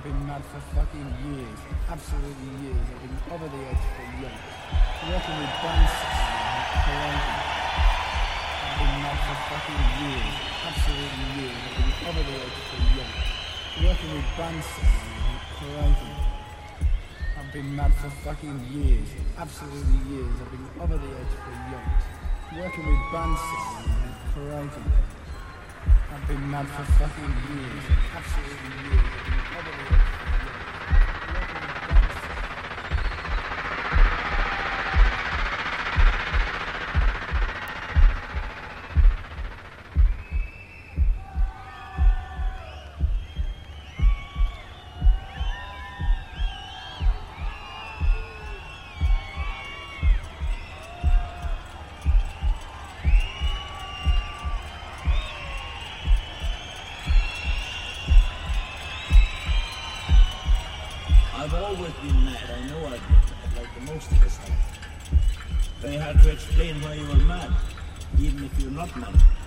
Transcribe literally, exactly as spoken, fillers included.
been mad for fucking years. Absolutely years. I've been over the edge for years. Working with dancers, crazy. I've been mad for fucking years. Absolutely years. I've been over the edge for years. Working with dancers, crazy. I've been mad for fucking years. Absolutely years. I've been over the edge for years. Working with dancers, crazy. I've been mad for fucking years. Absolutely years. I've been over the edge for years. I've always been mad, I know I've been mad, like the most of us have. Very hard to explain why you were mad, even if you're not mad.